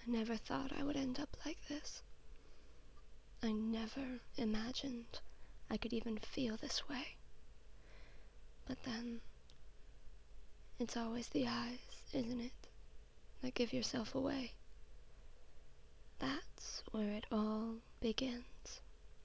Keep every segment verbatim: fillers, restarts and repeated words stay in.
I never thought I would end up like this. I never imagined I could even feel this way. But then, it's always the eyes, isn't it, that give yourself away. That's where it all begins.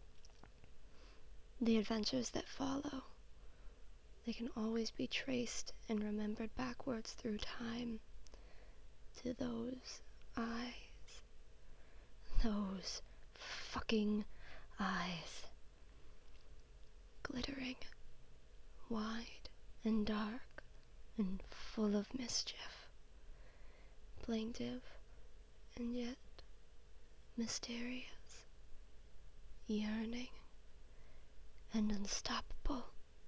The adventures that follow, they can always be traced and remembered backwards through time to those eyes. Those fucking eyes. Glittering, wide and dark and full of mischief. Plaintive and yet mysterious. Yearning and unstoppable.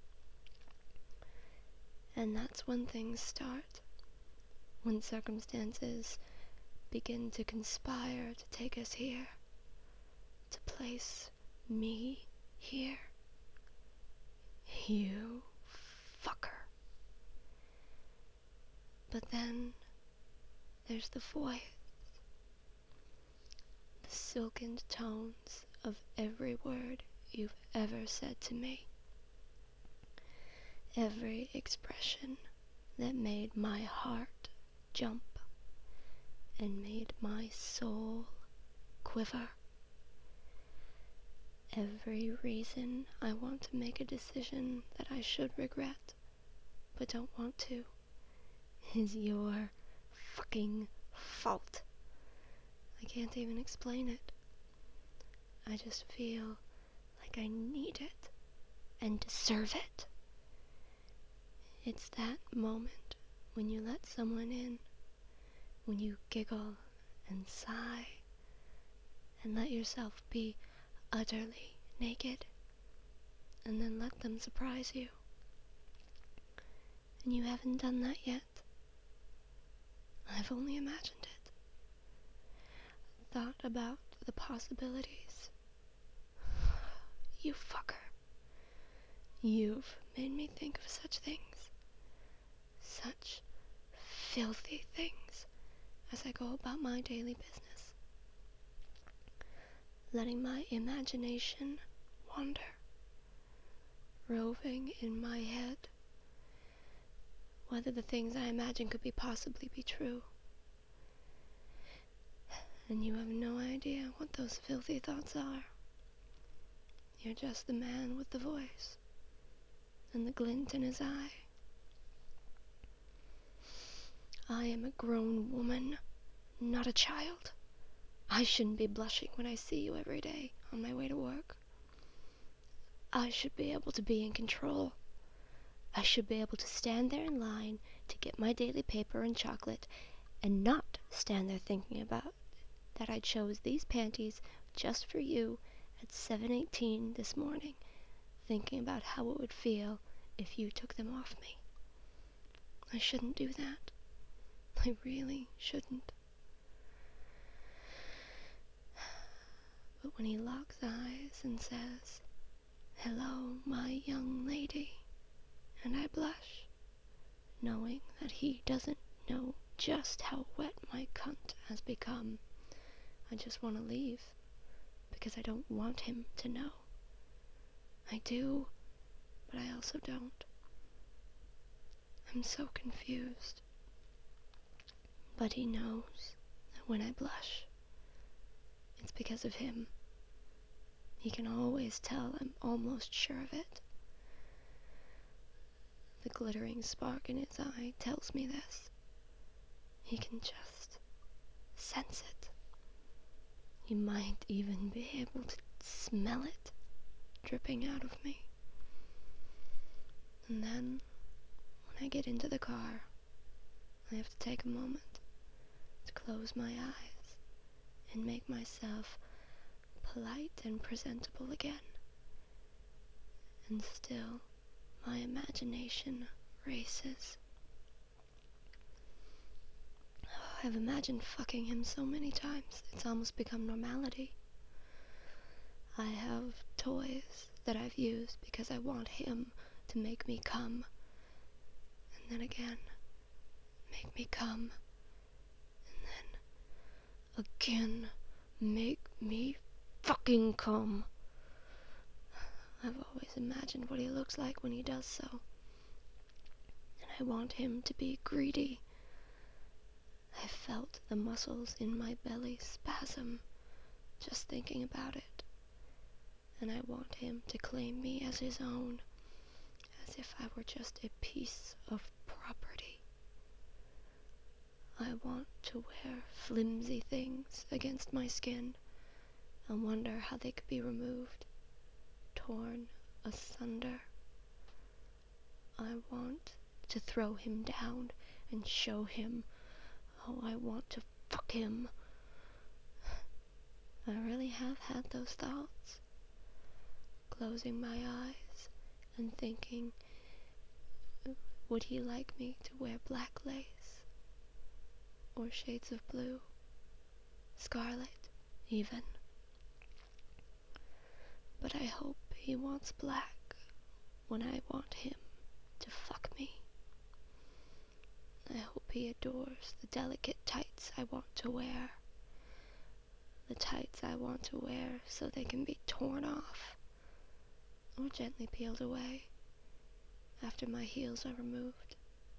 And that's when things start. When circumstances begin to conspire to take us here. To place me here. You fucker. But then there's the voice. The silken tones of every word you've ever said to me. Every expression that made my heart jump and made my soul quiver. Every reason I want to make a decision that I should regret, but don't want to, is your fucking fault. I can't even explain it. I just feel like I need it and deserve it. It's that moment when you let someone in, when you giggle and sigh and let yourself be utterly naked, and then let them surprise you. And you haven't done that yet. I've only imagined it. Thought about the possibilities. You fucker. You've made me think of such things. Such filthy things as I go about my daily business. Letting my imagination wander. Roving in my head. Whether the things I imagine could be possibly be true. And you have no idea what those filthy thoughts are. You're just the man with the voice and the glint in his eye. I am a grown woman, not a child. I shouldn't be blushing when I see you every day on my way to work. I should be able to be in control. I should be able to stand there in line to get my daily paper and chocolate and not stand there thinking about that I chose these panties just for you at seven eighteen this morning, thinking about how it would feel if you took them off me. I shouldn't do that. I really shouldn't. But when he locks eyes and says, "Hello, my young lady," and I blush, knowing that he doesn't know just how wet my cunt has become, I just want to leave, because I don't want him to know. I do, but I also don't. I'm so confused. But he knows that when I blush, it's because of him. He can always tell I'm almost sure of it. The glittering spark in his eye tells me this. He can just sense it. He might even be able to smell it dripping out of me. And then, when I get into the car, I have to take a moment to close my eyes and make myself polite and presentable again. And still, my imagination races. I've imagined fucking him so many times, it's almost become normality. I have toys that I've used because I want him to make me come. And then again, make me come. And then again. Make me fucking come. I've always imagined what he looks like when he does so. And I want him to be greedy. I felt the muscles in my belly spasm just thinking about it. And I want him to claim me as his own, as if I were just a piece of property. I want to wear flimsy things against my skin and wonder how they could be removed, torn asunder. I want to throw him down and show him how I want to fuck him. I really have had those thoughts, closing my eyes and thinking, would he like me to wear black lace? Or shades of blue? Scarlet, even. But I hope he wants black when I want him to fuck me. I hope he adores the delicate tights I want to wear. The tights I want to wear so they can be torn off or gently peeled away after my heels are removed.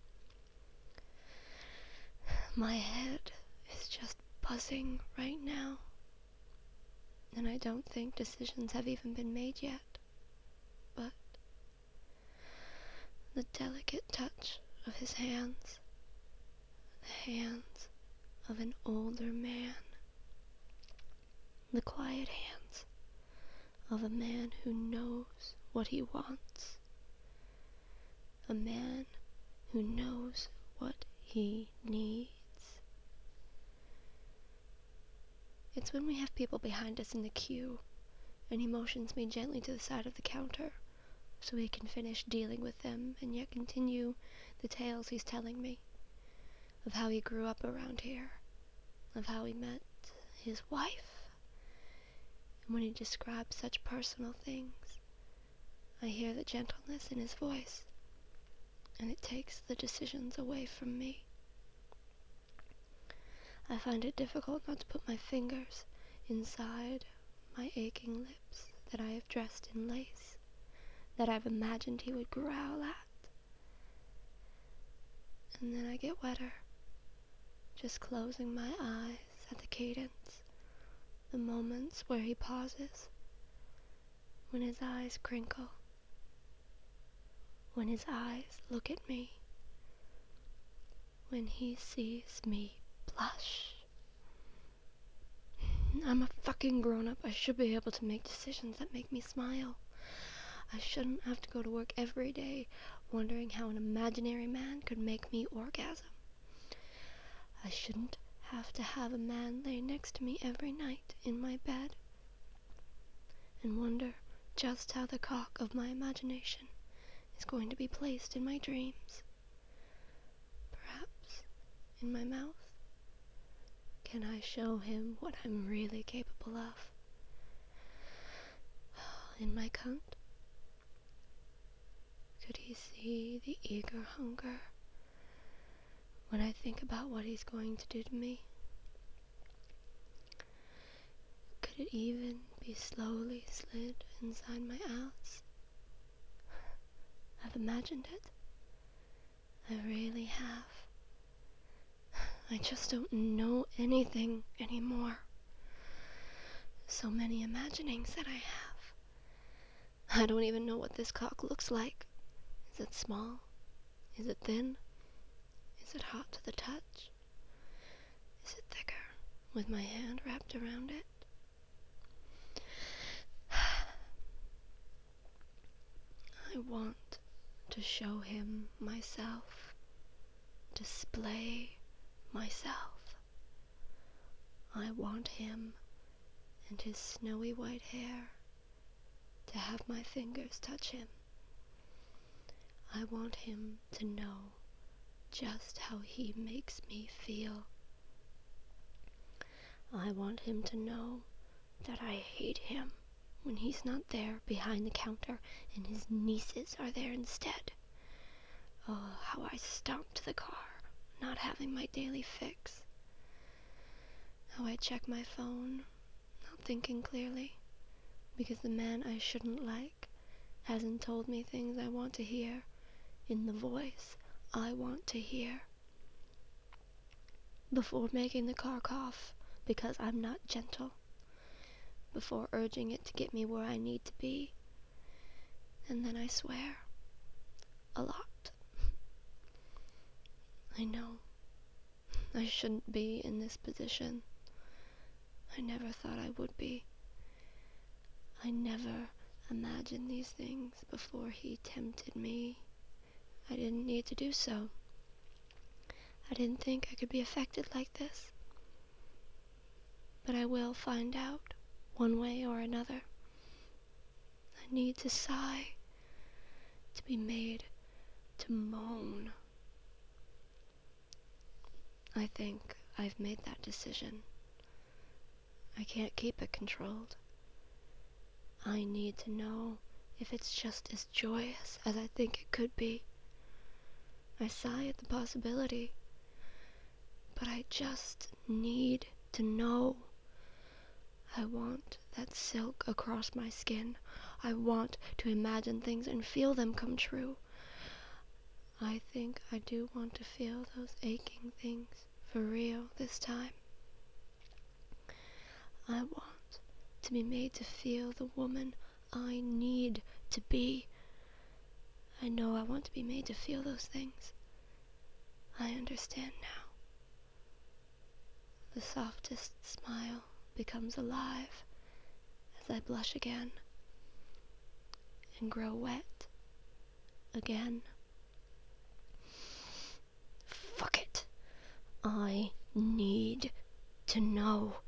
My head is just buzzing right now, and I don't think decisions have even been made yet, but the delicate touch of his hands, the hands of an older man, the quiet hands of a man who knows what he wants, a man who knows what he needs. It's when we have people behind us in the queue, and he motions me gently to the side of the counter, so he can finish dealing with them and yet continue the tales he's telling me, of how he grew up around here, of how he met his wife. And when he describes such personal things, I hear the gentleness in his voice, and it takes the decisions away from me. I find it difficult not to put my fingers inside my aching lips that I have dressed in lace, that I've imagined he would growl at. And then I get wetter, just closing my eyes at the cadence, the moments where he pauses, when his eyes crinkle, when his eyes look at me, when he sees me blush. I'm a fucking grown-up. I should be able to make decisions that make me smile. I shouldn't have to go to work every day wondering how an imaginary man could make me orgasm. I shouldn't have to have a man lay next to me every night in my bed and wonder just how the cock of my imagination is going to be placed in my dreams. Perhaps in my mouth. Can I show him what I'm really capable of? In my cunt? Could he see the eager hunger when I think about what he's going to do to me? Could it even be slowly slid inside my ass? I've imagined it. I really have. I just don't know anything anymore. So many imaginings that I have. I don't even know what this cock looks like. Is it small? Is it thin? Is it hot to the touch? Is it thicker, with my hand wrapped around it? I want to show him myself, display myself. I want him and his snowy white hair to have my fingers touch him. I want him to know just how he makes me feel. I want him to know that I hate him when he's not there behind the counter and his nieces are there instead. Oh, how I stomped the car, not having my daily fix. How I I check my phone, not thinking clearly, because the man I shouldn't like hasn't told me things I want to hear in the voice I want to hear. Before making the car cough because I'm not gentle. Before urging it to get me where I need to be. And then I swear. A lot. I know. I shouldn't be in this position. I never thought I would be. I never imagined these things before he tempted me. I didn't need to do so. I didn't think I could be affected like this. But I will find out, one way or another. I need to sigh, to be made to moan. I think I've made that decision. I can't keep it controlled. I need to know if it's just as joyous as I think it could be. I sigh at the possibility, but I just need to know. I want that silk across my skin. I want to imagine things and feel them come true. I think I do want to feel those aching things for real this time. I want to be made to feel the woman I need to be. I know I want to be made to feel those things. I understand now. The softest smile becomes alive as I blush again and grow wet again. Fuck it. I need to know.